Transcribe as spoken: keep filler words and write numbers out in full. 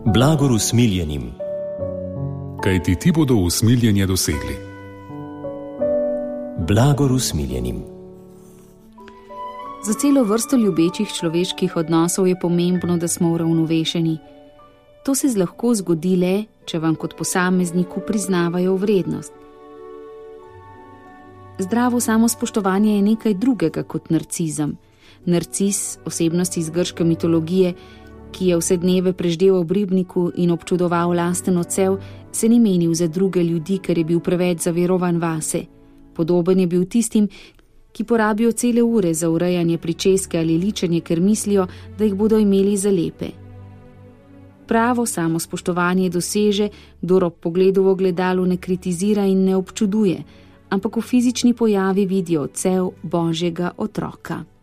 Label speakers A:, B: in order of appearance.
A: Blagor usmiljenim.
B: Kajti ti bodo usmiljenje dosegli.
A: Blagor usmiljenim.
C: Za celo vrsto ljubečih človeških odnosov je pomembno, da smo uravnovešeni. To se lahko zgodi le, če vam kot posamezniku priznavajo vrednost. Zdravo samospoštovanje je nekaj drugega kot narcizem. Narcis, osebnost iz grške mitologije, ki je vse dneve preždeval v ribniku in občudoval lasten odsev, se ni menil za druge ljudi, ker je bil preveč zaverovan vase. Podoben je bil tistim, ki porabijo cele ure za urejanje pričeske ali ličenje, ker mislijo, da jih bodo imeli za lepe. Pravo samospoštovanje doseže, kdor ob pogledu v ogledalu ne kritizira in ne občuduje, ampak v fizični pojavi vidi odsev Božjega otroka.